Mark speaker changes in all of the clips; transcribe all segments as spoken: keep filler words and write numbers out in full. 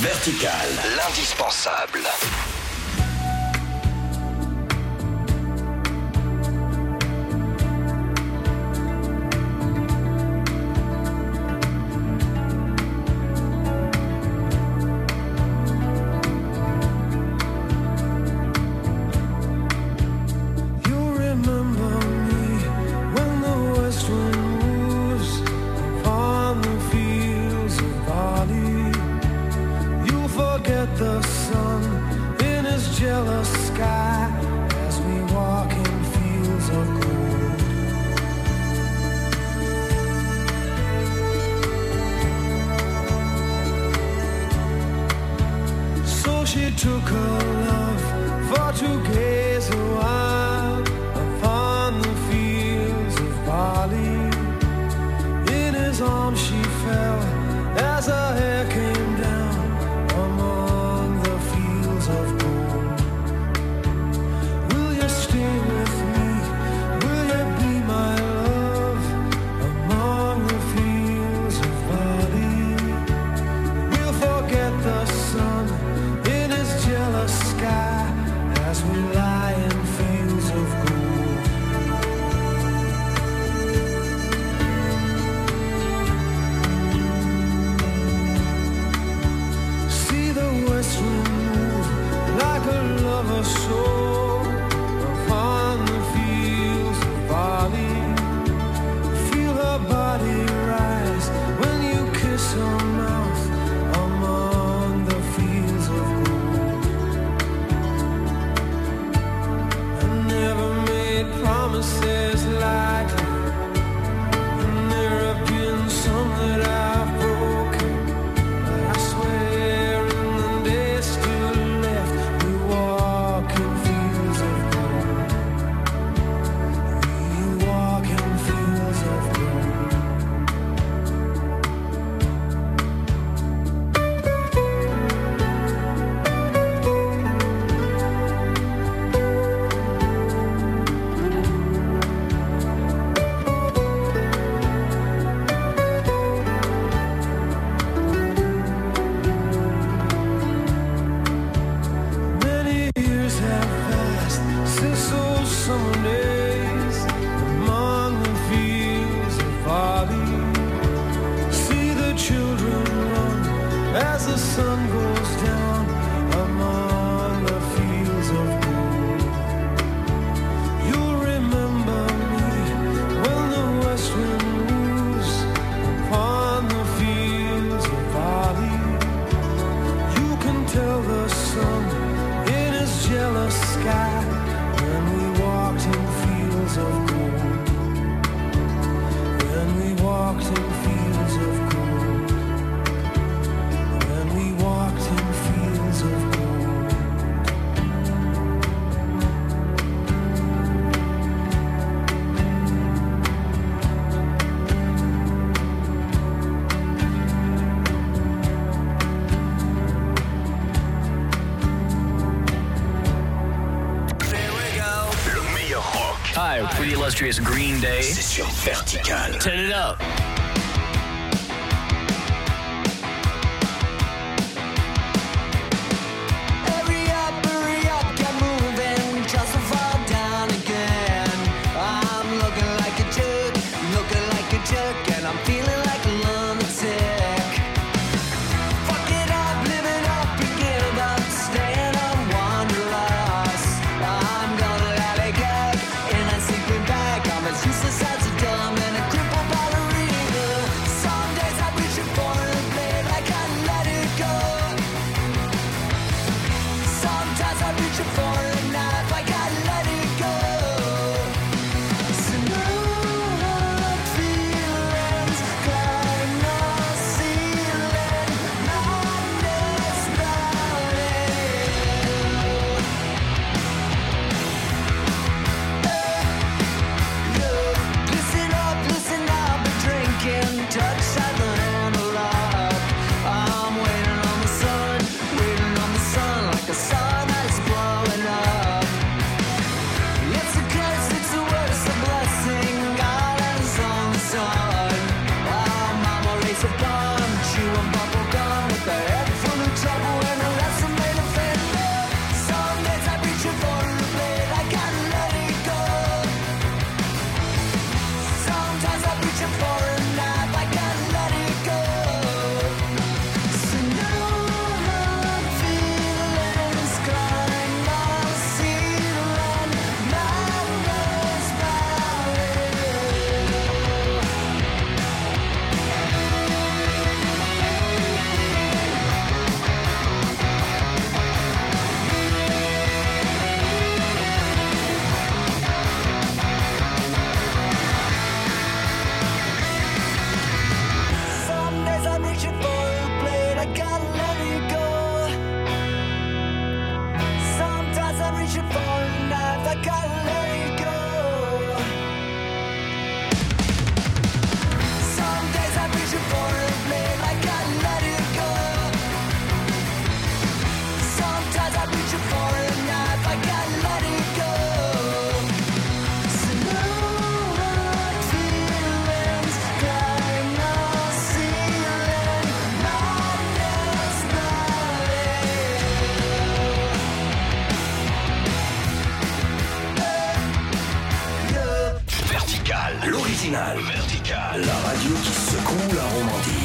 Speaker 1: Vertical, l'indispensable.
Speaker 2: Green Day.
Speaker 1: C'est sur Vertical.
Speaker 2: Turn it up.
Speaker 3: Back, I'm as useless as a dumb and a crippled ballerina. let it go. Sometimes I'm reaching for a knife, I gotta let it go. Some days I'm reaching for a flame, I gotta let it go. Sometimes I'm reaching for a knife, I gotta let it go. So no hard feelings, climb no ceiling, madness,
Speaker 1: Vertical, l'original. Vertical, la radio qui secoue la Romandie.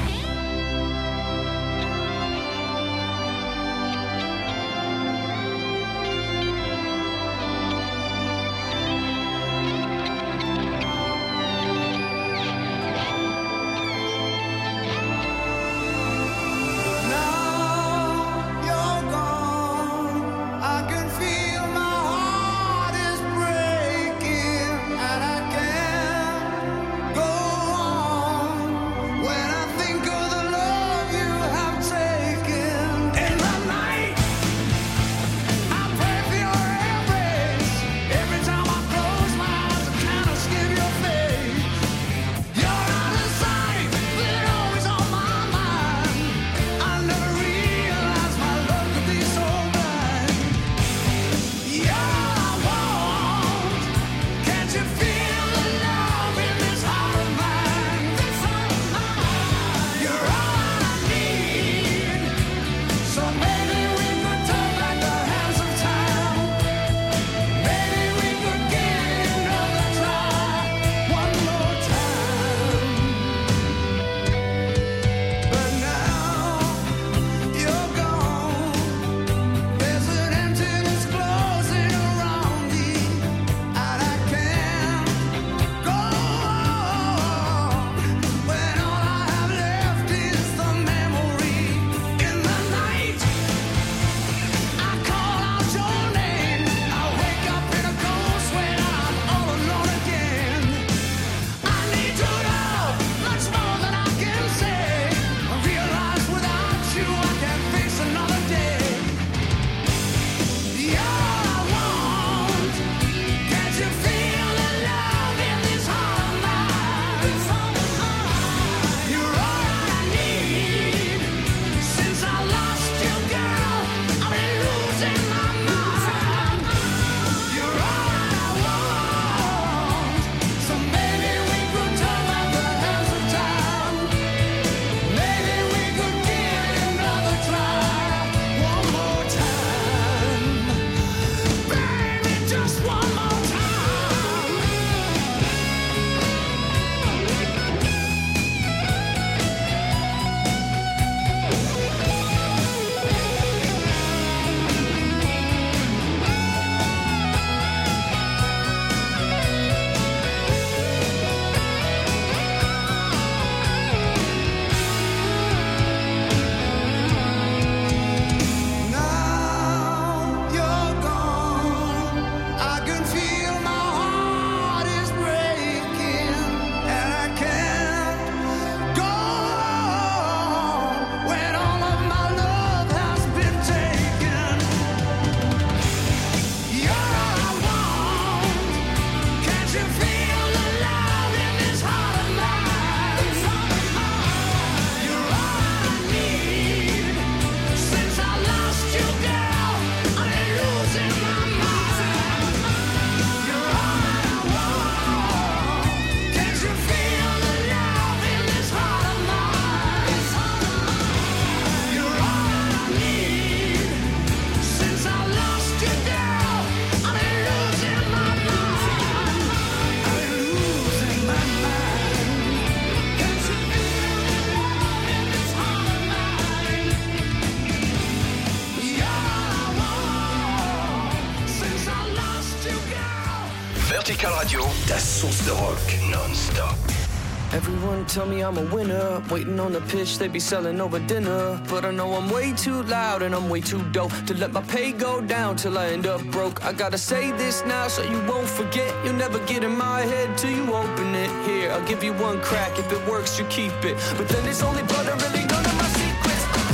Speaker 4: Vertical Radio, ta source de rock non-stop.
Speaker 5: Everyone tell me I'm a winner, waiting on the pitch, they be selling over dinner. But I know I'm way too loud and I'm way too dope to let my pay go down till I end up broke. I gotta say this now so you won't forget. You'll never get in my head till you open it. Here, I'll give you one crack, if it works you keep it. But then it's only blood and really none of my secrets. And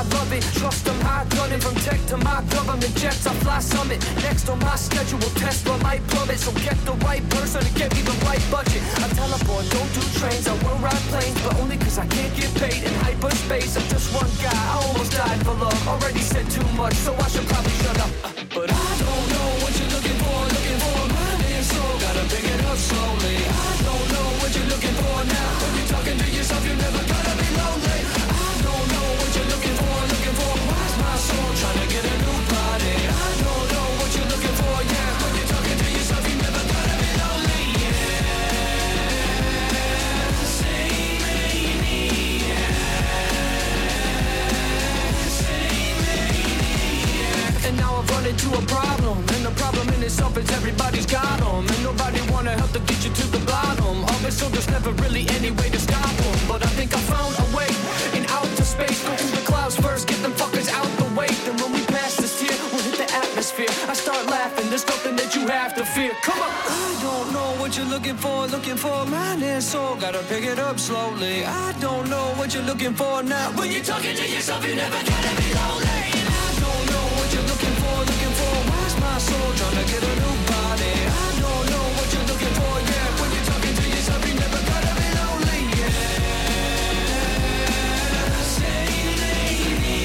Speaker 5: I love it. Trust them, high gunning from tech to my government jets. I fly summit. Next on my schedule, Tesla might plummet. So get the right person to get me the right budget. I teleport, don't do trains. I will ride planes, but only cause I can't get paid in hyperspace. I'm just one guy, I almost died for love. Already said too much, so I should probably shut up. Uh, but I don't know what you're looking for, looking for. Mind and soul, gotta pick it up slowly. I don't know what you're looking for now. When you're talking to yourself, you're never gonna be lonely. I don't know what you're looking for, looking for. Why's my soul trying to get a new body? I don't know what you're looking for, yeah. When you're talking to yourself, you're never gonna be lonely, yeah. Say maybe, yeah. Say maybe, yeah. And now I've run into a problem, and the problem in itself is everybody's got them, and nobody wanna help to get you to the bottom of it, so there's never really any way to stop them. But I think I found a way in outer space. Go through the clouds first, get them fuckers out the way. Then when we pass this tier, we'll hit the atmosphere. I start laughing, there's nothing that you have to fear. Come on! I don't know what you're looking for, looking for. Mind and soul, gotta pick it up slowly. I don't know what you're looking for now. When you're talking to yourself, you never gotta be lonely. I don't know what you're looking for, looking for. Why's my soul trying to get a new body? I don't know what you're looking for, yeah. When you're talking to yourself, you never gotta be lonely, yeah. Say maybe,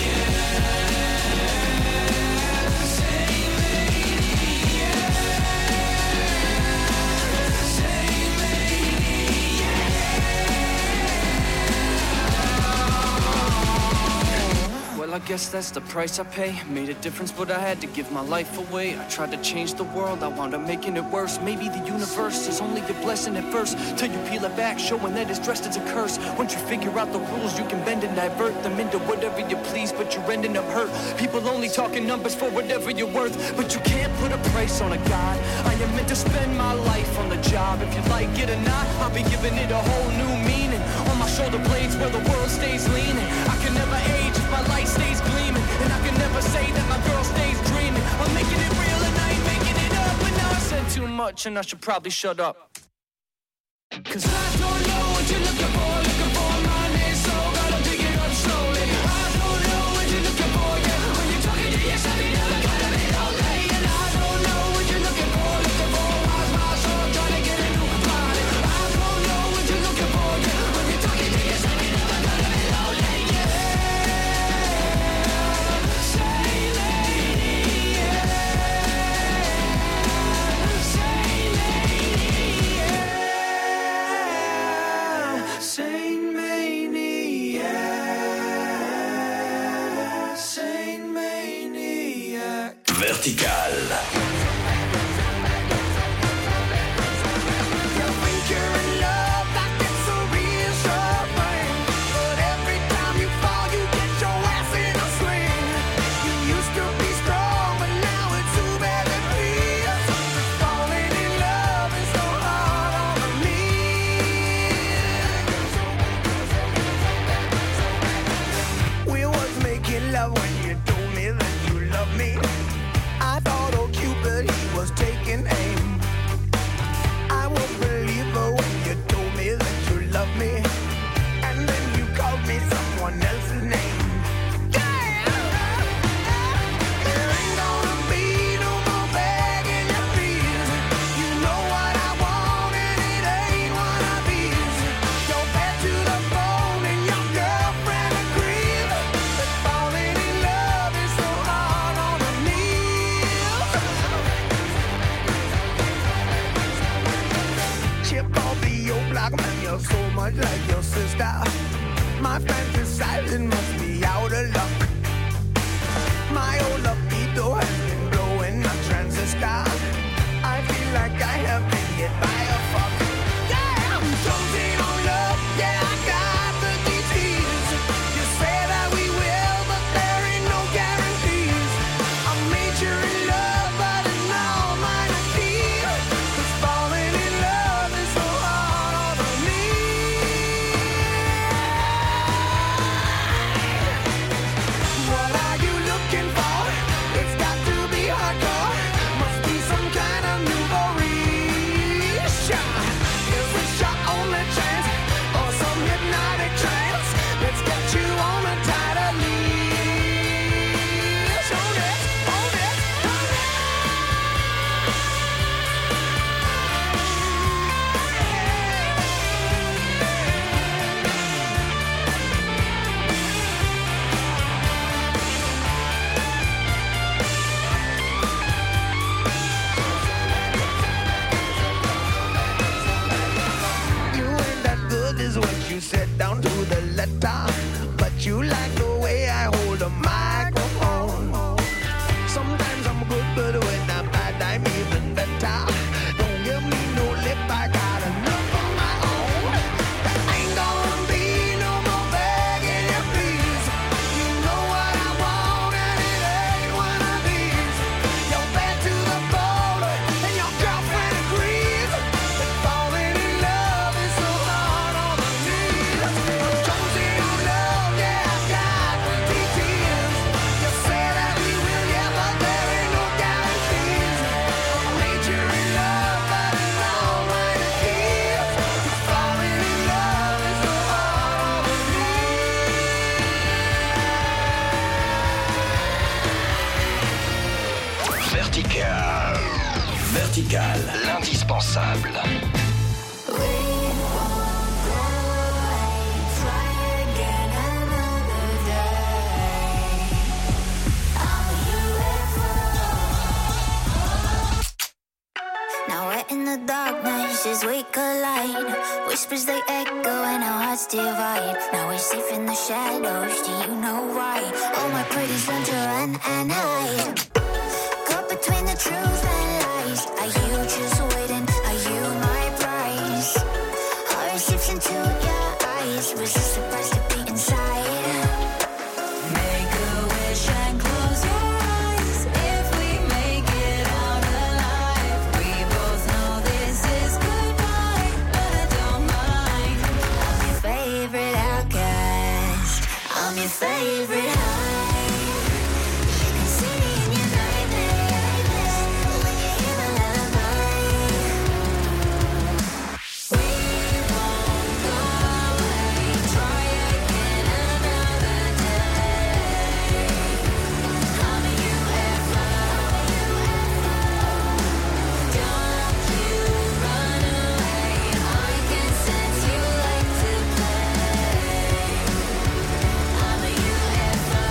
Speaker 5: yeah. Say maybe, yeah. Say maybe, yeah. Well, I guess that's the price I pay. Made a difference, but I had to give my life away. I tried to change the world, I wound up making it worse. Maybe the universe is only a blessing at first, till you peel it back, showing that it's dressed as a curse. Once you figure out the rules, you can bend and divert them into whatever you please, but you're ending up hurt. People only talking numbers for whatever you're worth, but you can't put a price on a God. I am meant to spend my life on the job. If you like it or not, I'll be giving it a whole new meaning. On my shoulder blades where the world stays leaning. I can never age if my light stays gleaming, and I can never say that my girl stays dreaming. I'm making it real and I ain't making it up. But now I said too much and I should probably shut up. Cause I don't know what you're looking for, looking for. Mind and soul, gotta pick it up slowly. I don't know what you're looking for, yeah. When you're talking to yourself, you never gotta be lonely. And I don't know what you're looking for, looking for. Why's my soul trying to get a new body? I don't know what you're looking for, yeah. When you're talking to yourself, you never gotta be lonely, yeah. Say maybe, yeah. Say maybe, yeah. Saint Maniac, Saint Maniac.
Speaker 1: Vertical.
Speaker 3: Like your sister, my fantasizing must be out of luck. My old libido has been blowing a transistor. I feel like I have been hit by a fuck. Yeah, I'm chosen on love. Yeah, I got the disease. You say that we will, but there ain't no guarantees. I'm major in love, but it's now minor key. 'Cause falling in love is so hard on me. What are you looking for?
Speaker 1: Vertical.
Speaker 4: L'indispensable.
Speaker 6: In the darkness as we collide, whispers they echo and our hearts divide. Now we're safe in the shadows, do you know why? All my pretties learn to run and hide. Caught between the truth and lies. Are you just waiting? Are you my prize? Heart slips into your eyes. Resist the price to be inside. Make a wish and close your eyes. If we make it out alive, we both know this is goodbye, but I don't mind. I'm your favorite outcast. I'm your favorite high. You can see me in your nightmares when you hear my lullaby. We won't go away. Try again another day. I'm a U F O. Don't you run away. I can sense you like to play. I'm a U F O.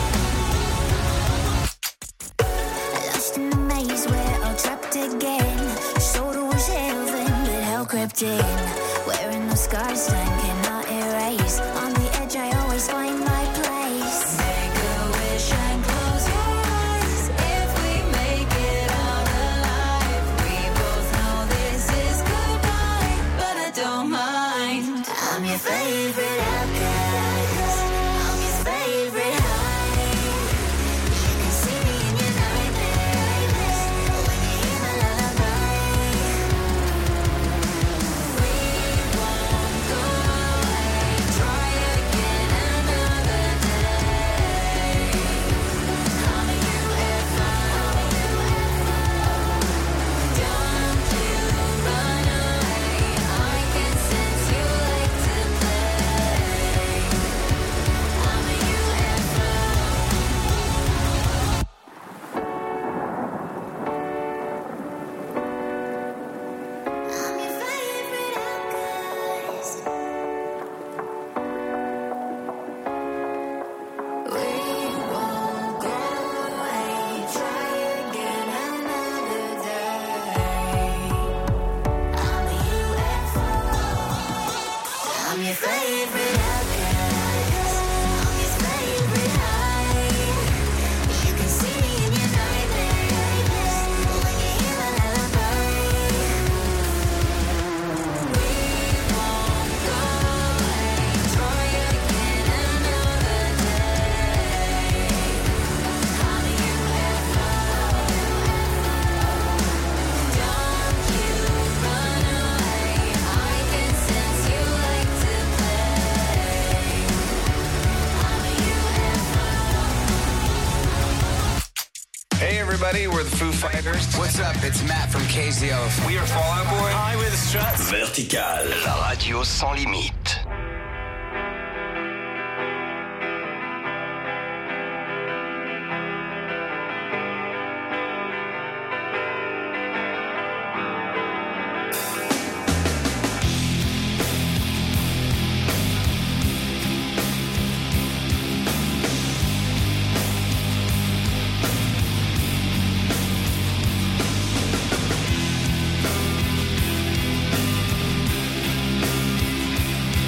Speaker 6: Lost in the maze, we're all trapped again. Thought it was heaven, but hell crept in. Wearing those scars time cannot erase. On the edge, I always find my place. Make a wish and close your eyes. If we make it out alive, we both know this is goodbye, but I don't mind. I'm your favorite outcast. I'm your favorite high. You can see me in your nightmares when you hear my lullaby. We won't go away. Try again another day. I'm a U F O. Don't you run away. I can sense you like to play. I'm a U F O. I'm your favorite outcast. We won't go away. Try again another day. I'm a U F O. I'm your favorite outcast. I'm your favorite high. You can see me in your nightmares when you hear my lullaby. We won't go away. Try again another day. I'm a U F O. Don't you run away. I can sense you like to play. I'm a U F O.
Speaker 7: Hey everybody, we're the Foo Fighters.
Speaker 8: What's up? It's Matt from K Z O.
Speaker 7: We are Fall Out Boy.
Speaker 2: Hi, we're the Struts.
Speaker 1: Vertical.
Speaker 4: La radio sans limite.
Speaker 6: I'm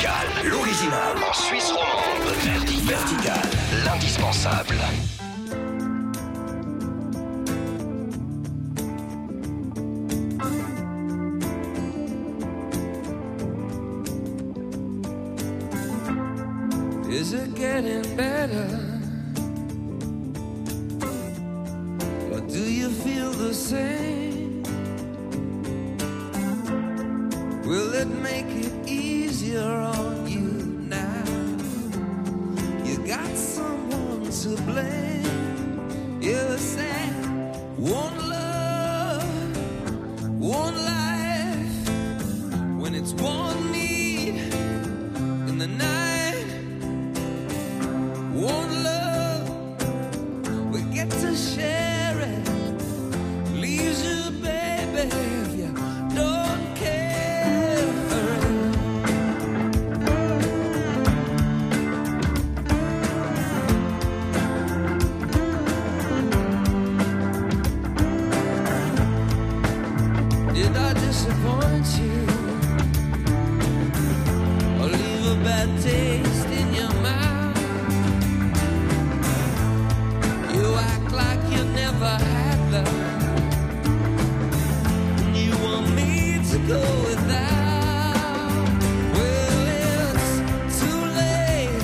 Speaker 1: Vertical, l'original.
Speaker 4: En Suisse romande. Vertical.
Speaker 1: Vertical,
Speaker 4: L'indispensable.
Speaker 5: Is it getting better? Or do you feel the same? Will it make it easier on you now? You got someone to blame. You say, one love, one life. When it's one need in the night. One love, we get to share it. Leaves you, baby, if you don't care for it. Did I disappoint you? Or leave a bad taste in your mouth? You act like you never had love. You want me to go without. Well, it's too late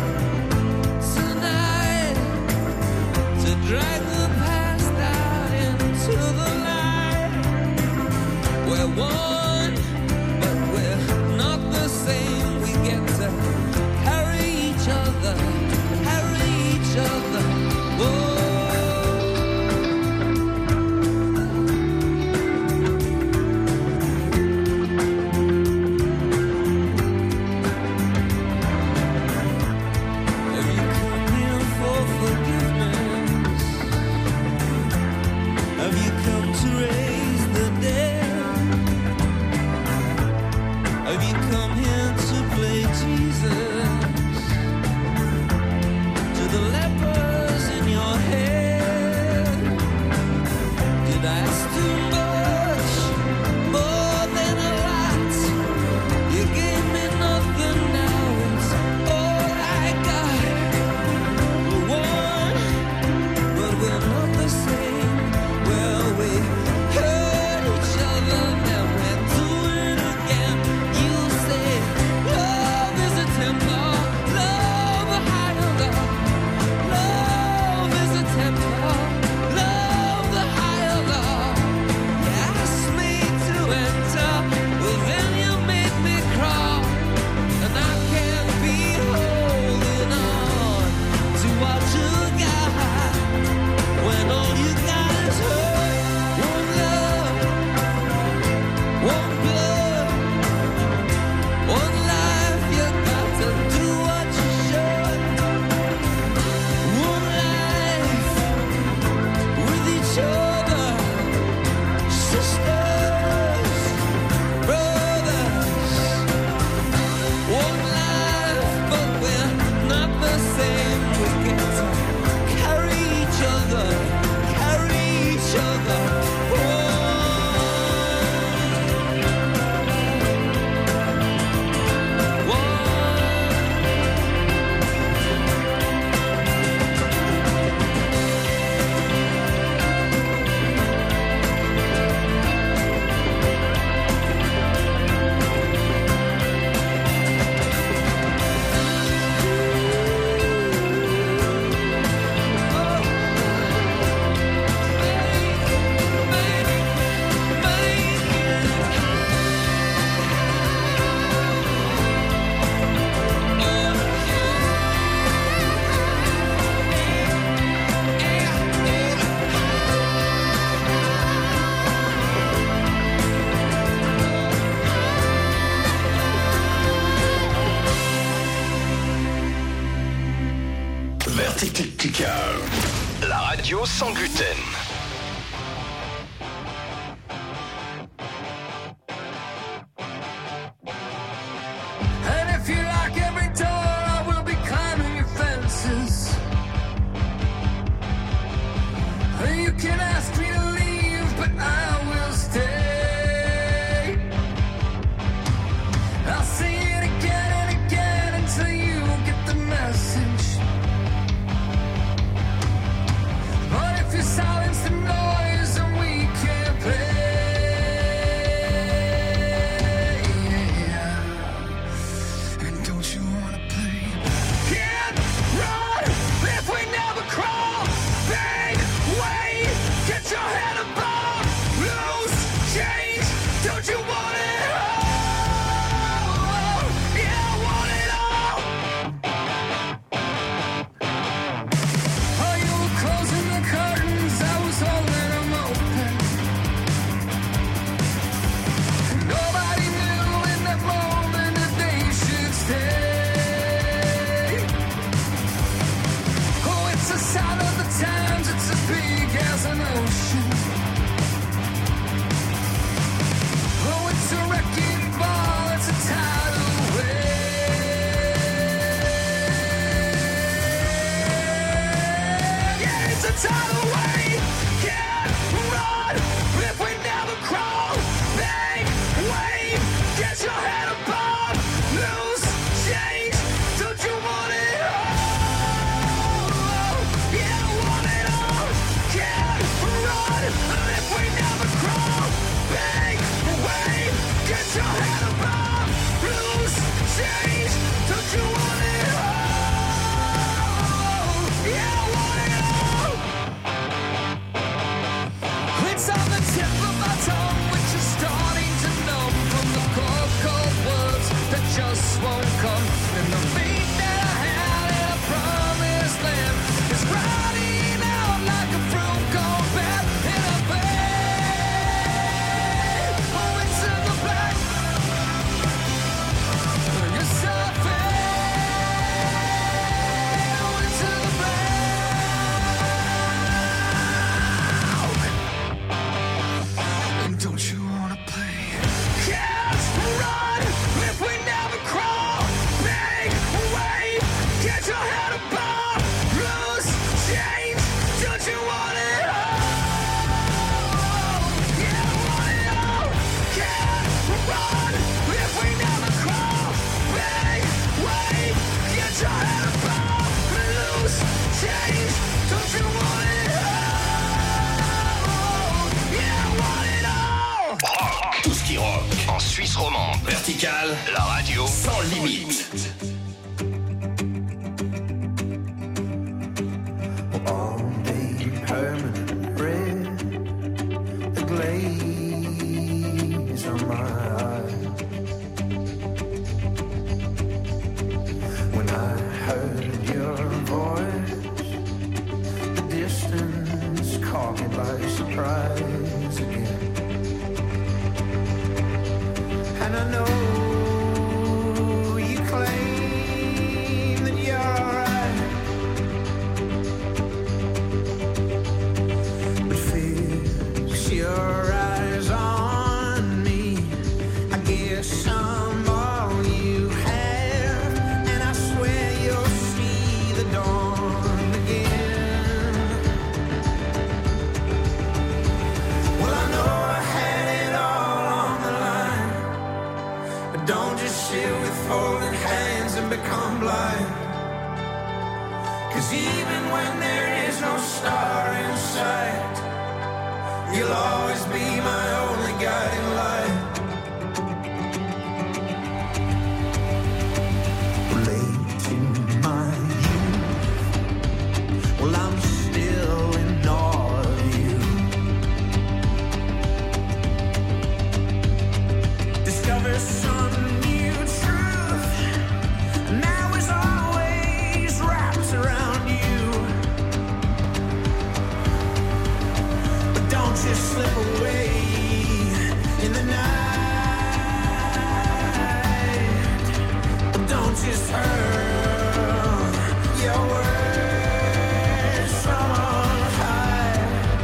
Speaker 5: tonight to drag the past out into the light. We're one, but we're not the same. We get to carry each other, carry each other. Whoa. Have you come here for forgiveness? Have you come to raise the dead? Have you come here to play Jesus? To the lepers in your head? Did I ask too much? More than a lot. You gave me nothing, now it's all I got. We're one, but we're not the same. Well, we hurt each other, then we do it again. You say love is a temple, love a higher love. Love is a temple, love the higher love. You asked me to enter, well then you made me crawl. And I can't be holding on to what you got, when all you got is hurt. One love, one blood, one life. You got to do what you should. One life with each other, sisters, brothers. One life, but we're not the same. We get to carry each other, carry each other. One, one.
Speaker 1: Vertical,
Speaker 4: La radio sans gluten.
Speaker 5: And if you lock every door, I will be climbing your fences. And you can ask me to leave, but I will stay. I'll say it again and
Speaker 3: your head above, loose change. Don't you want it all? Yeah, I want it all. Can't run if we never crawl. Big wave, get your head above, loose change. Don't you want it all? Yeah, I want it all. It's on the tip of my tongue, which is starting to numb from the cold, cold words that just won't come. And the faith that I had in a promised land is riding out like a fruit gone bad in a bag. Oh, into the black. You're so fade. Oh, into the black. And don't you wanna play? Can't run if we never crawl. Big wave, get your head above, loose change. Don't you want it all? Yeah, I want it all. Can't run if we never crawl. Big wave, get your head above, loose change. Don't you want it all? Yeah, I want it all.
Speaker 4: Tout ce qui rock
Speaker 1: En Suisse romande,
Speaker 4: vertical,
Speaker 1: la radio
Speaker 4: sans limite.
Speaker 3: All day permanent red, the glaze on my eyes. When I heard your voice, the distance caught me by surprise again. And I know you claim that you're alright, but fix your eyes on me. I guess I'm all you have, and I swear you'll see the dawn again. Well, I know I had it all on the line, but don't just sit with folded hands and become blind. Cause even when there is no star in sight, you'll always be my only guiding light. Late in my youth, well, I'm still in awe of you. Discover some new truth, now is always wrapped around you. But don't just slip away in the night. But don't just hurl your words from on high.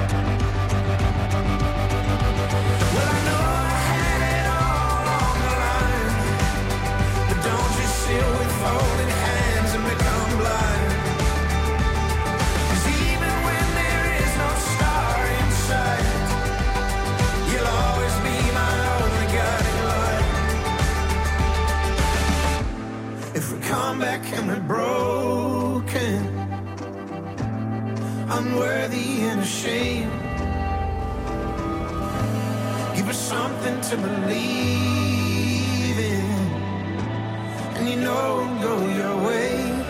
Speaker 3: Well, I know I had it all on the line, but don't just sit with folded hands and become blind. Cause even when there is no star in sight, you'll always be my only guiding light. If we come back and we're broken, unworthy and ashamed, give us something to believe in, and you know it'll go your way.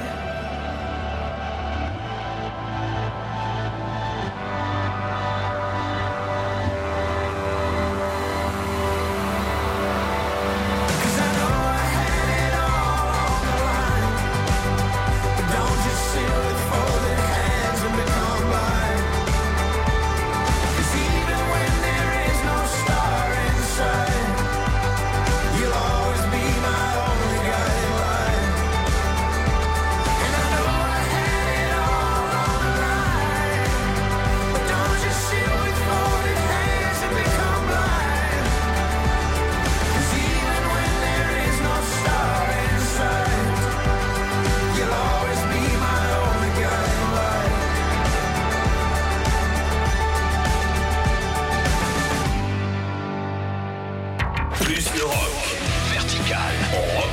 Speaker 3: Cause I know I had it all on the line, but don't just sit with folded hands and become blind. Cause even when there is no star in sight, you'll always be my only guiding light.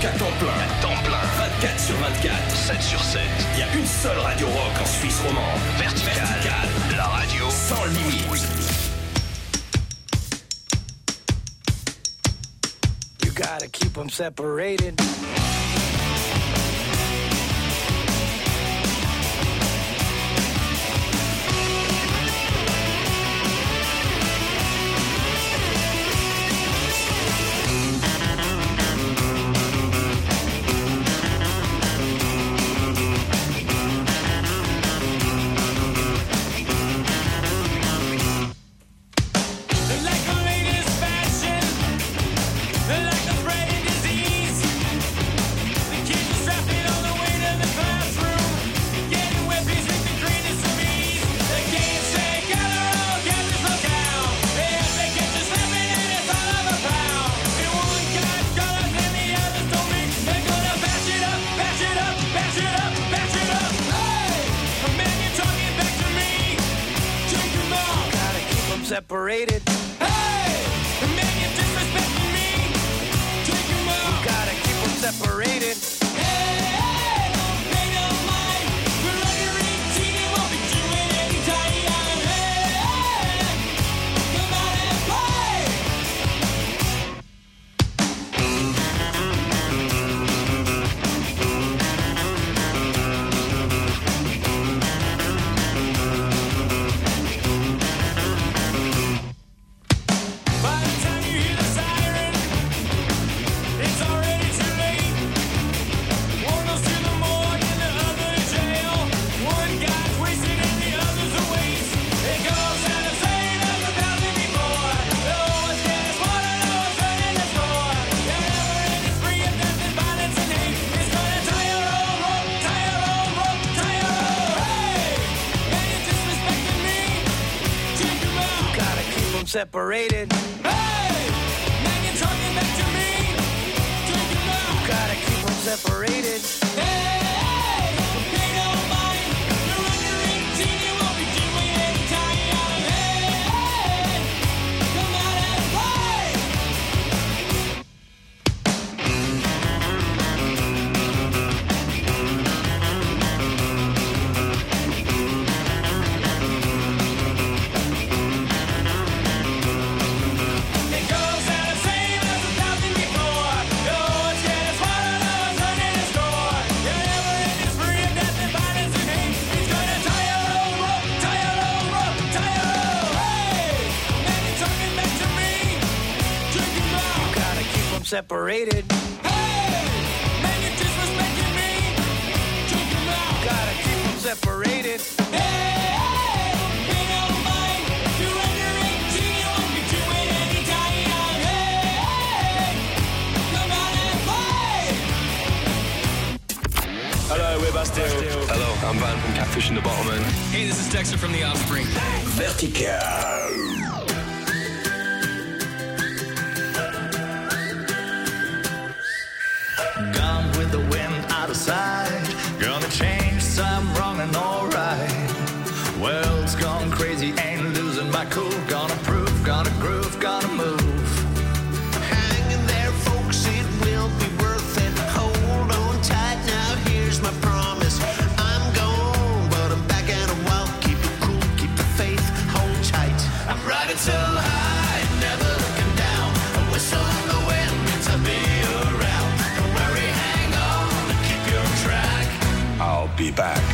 Speaker 1: rock à temps plein.
Speaker 4: À temps plein.
Speaker 1: vingt-quatre sur vingt-quatre.
Speaker 4: sept sur sept.
Speaker 1: Il y a une seule radio rock en Suisse romande.
Speaker 4: Vertical.
Speaker 1: Vertical.
Speaker 4: La radio
Speaker 1: sans limite.
Speaker 3: You gotta keep them separated. Separated. Hey! The man you're disrespecting me. Take him out. You gotta keep them separated. Hey, hey, don't pay no mind. We're under eighteen and won't be doing any time. Hey, hey, come out and play. Separated. Hey! Man, you're talking back to me. Take him out. You gotta keep them separated. Hey! Hey! Don't pay no mind. You're under eighteen, you won't be doing any time. Hey! Hey! Come out and play. Separated. Hey! Man, you're disrespecting me. Take him out. Gotta keep them separated. Hey! Hey! Pay no mind. If you're under eighteen, you won't be doing any time. Hey! Hey! Come out and play.
Speaker 2: Hello, we're Bastille.
Speaker 7: Hello, I'm Van from Catfish and the Bottlemen.
Speaker 2: Hey, this is Dexter from The Offspring.
Speaker 1: Vertical.
Speaker 9: Gone with the wind out of sight. Gonna change some wrong and alright. World's gone crazy, ain't losing my cool. Gonna prove, gonna groove, gonna move.
Speaker 10: Hanging there, folks, it will be worth it. Hold on tight, now here's my promise. I'm gone, but I'm back in a while. Keep it cool, keep the faith, hold tight. I'm riding so high, never looking down. A whistle in the wind means I'll be around. Don't worry, hang on, keep your track.
Speaker 1: I'll be back.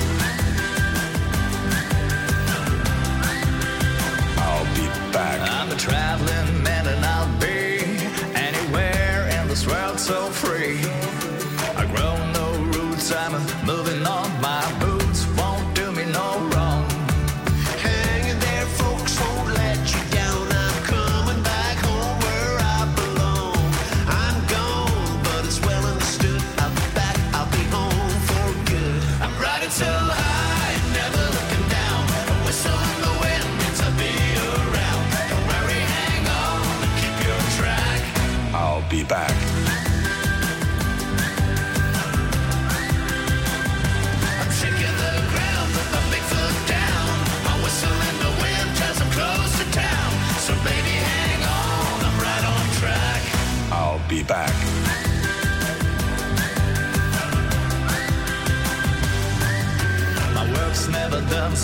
Speaker 1: I'll be back.
Speaker 9: I'm a traveling man and I'll be anywhere in this world so free. I grow no roots, I'm moving on. My boots won't do me no wrong.
Speaker 10: Hanging there, folks, won't let you down. I'm coming back home where I belong. I'm gone, but it's well understood. I'll be back, I'll be home for good. I'm riding so high, never looking down. A whistle in the wind means I'll be around. Don't worry, hang on, keep your track.
Speaker 1: I'll be back.
Speaker 10: I'm shaking the ground with my big foot down. My whistle in the wind tells I'm close to town. So baby, hang on, I'm right on track.
Speaker 1: I'll be back.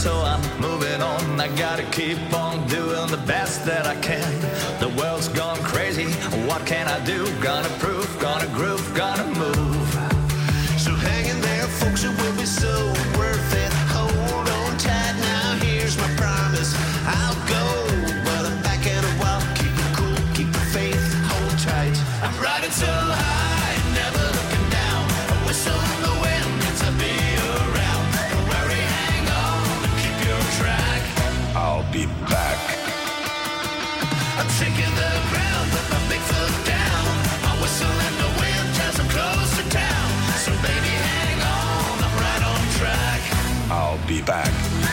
Speaker 9: so I'm moving on. I gotta keep on doing the best that I can. The world's gone crazy, what can I do? Gonna prove, gonna groove, gonna move.
Speaker 10: So hang in there, folks, it will be so worth it. Hold on tight, now here's my promise. I'll go, but I'm back in a while. Keep it cool, keep the faith, hold tight. I'm riding so high, never looking down. A whistle in the wind means I'll be around. Don't worry, hang on, keep your track.
Speaker 4: I'll be back.
Speaker 10: I'm shaking the ground, put my big foot down. My whistle in the wind tells I'm close to town. So baby, hang on, I'm right on track.
Speaker 4: I'll be back.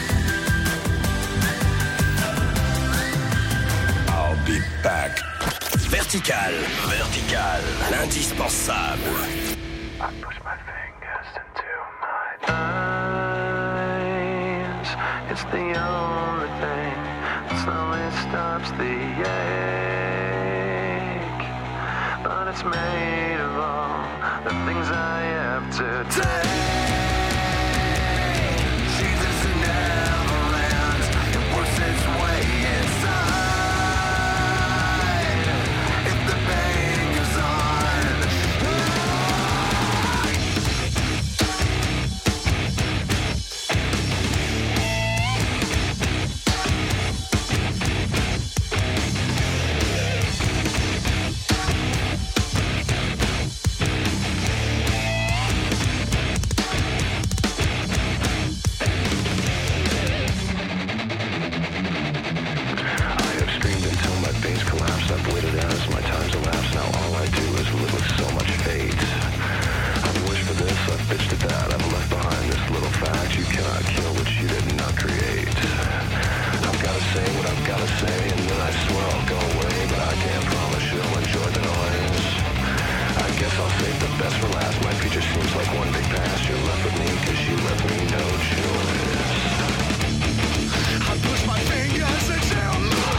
Speaker 4: I'll be back.
Speaker 1: Vertical, vertical, l'indispensable.
Speaker 11: I push my fingers into my eyes. It's the only thing that slowly stops the ache. But it's made of all the things I have to take. Jesus never lands, it works its way inside. If the pain goes on, I've waited as my time's elapsed. Now all I do is live with so much fate. I've wished for this, I've bitched at that. I've left behind this little fact: you cannot kill what you did not create. I've gotta say what I've gotta say, and then I swear I'll go away. But I can't promise you'll enjoy the noise. I guess I'll save the best for last. My future seems like one big past. You're left with me cause you left me no choice. I push my fingers into my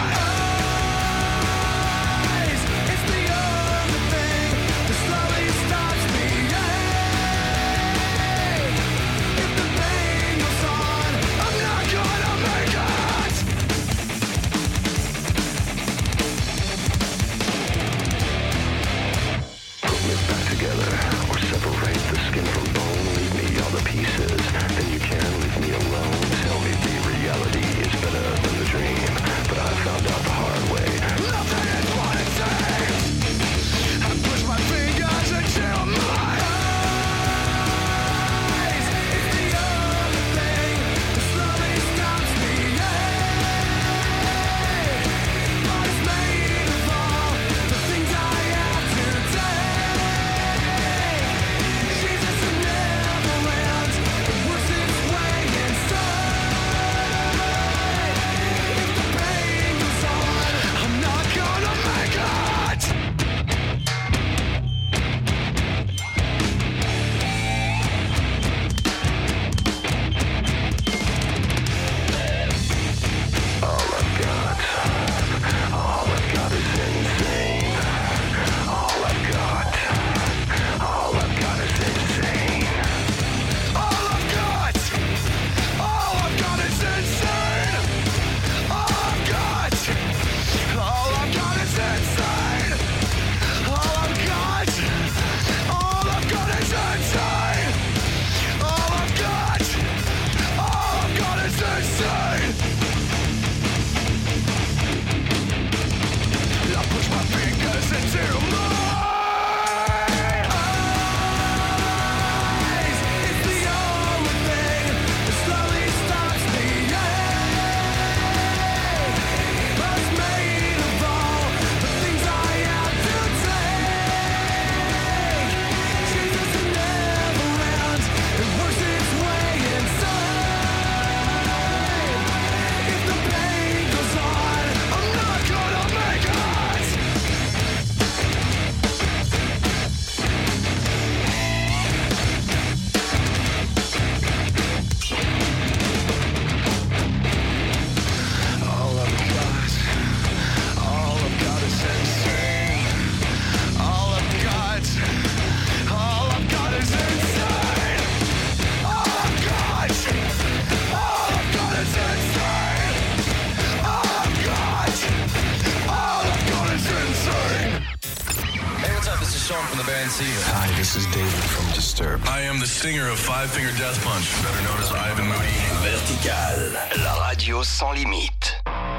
Speaker 11: or separate the skin from bone.
Speaker 12: this is David from Disturbed.
Speaker 13: I am the singer of Five Finger Death Punch, better known as Ivan Moody.
Speaker 4: Vertical, la radio sans limite.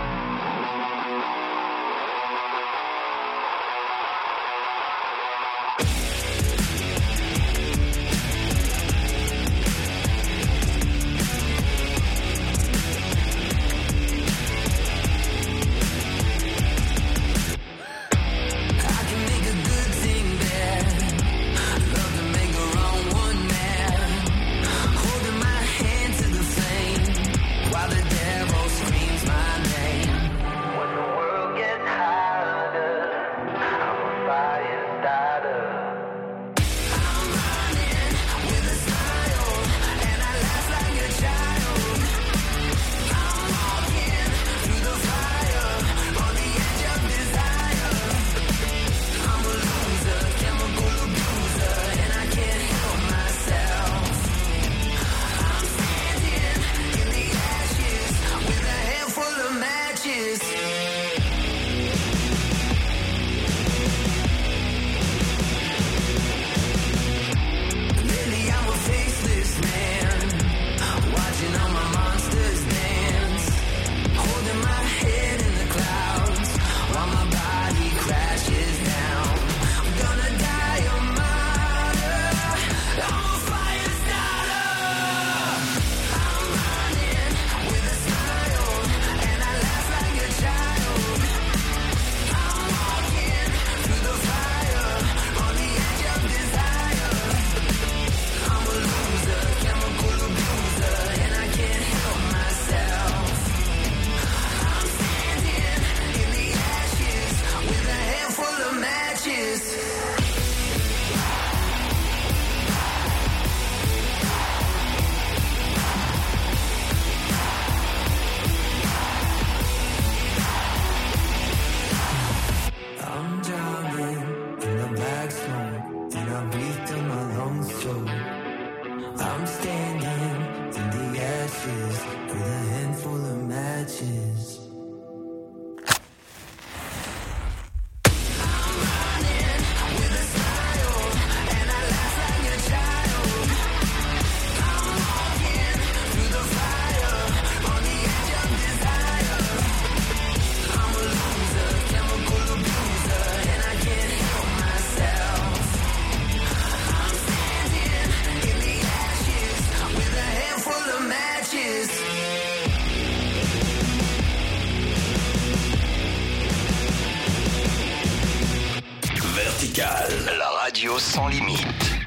Speaker 4: La radio sans limite.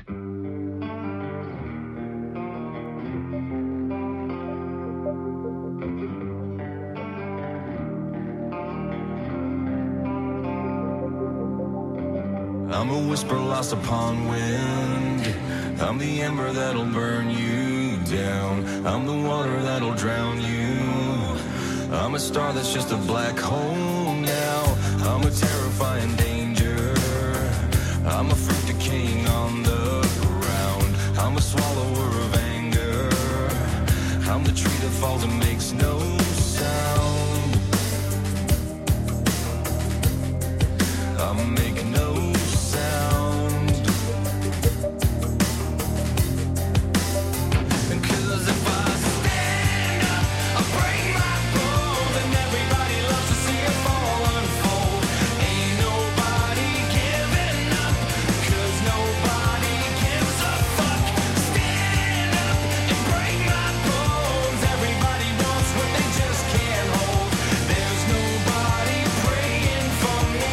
Speaker 14: I'm a whisper lost upon wind. I'm the ember that'll burn you down. I'm the water that'll drown you. I'm a star that's just a black hole now. I'm a terrifying danger. I'm a fruit decaying on the ground. I'm a swallower of anger. I'm the tree that falls and makes no sound. I make no sound. And 'cause if I stand up, I break my bones, and everybody loves to see it fall unfold. Ain't nobody giving up, 'cause nobody gives a fuck. Stand up and break my bones. Everybody wants what they just can't hold. There's nobody praying for me.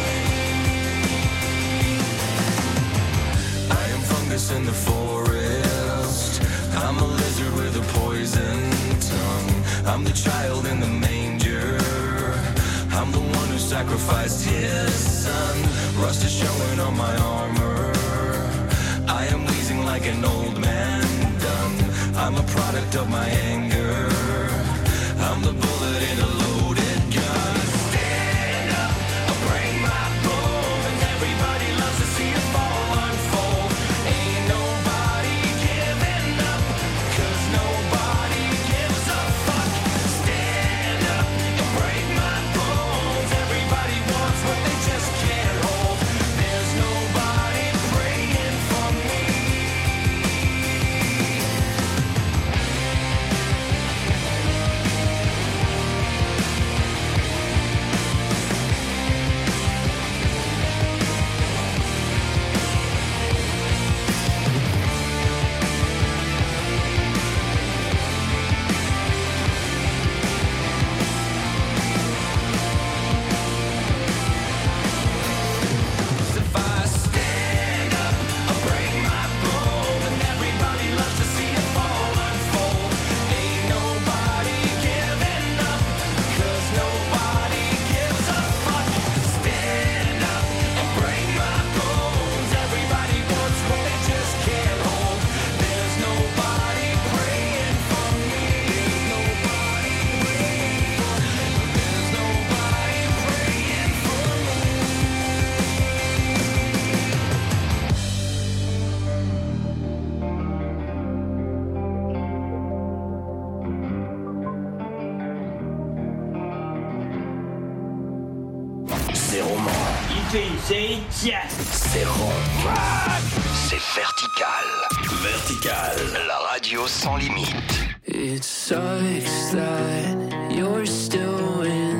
Speaker 14: I am fungus in the forest. I'm a lizard with a poison tongue. I'm the child in the manger. I'm the one who sacrificed his son. Rust is showing on my armor. I am wheezing like an old man done. I'm a product of my anger. I'm the bullet in a loaded gun. Stand up, I'll break my bones, and everybody loves to see it fall unfold. Ain't nobody giving up, 'cause nobody gives a fuck. Stand up and break my bones. Everybody wants what they just can't hold. There's nobody praying for me.
Speaker 15: suffit, c'est jazz.
Speaker 1: C'est rock.
Speaker 4: C'est vertical.
Speaker 1: Vertical.
Speaker 4: La radio sans limite.
Speaker 5: It sucks that you're still in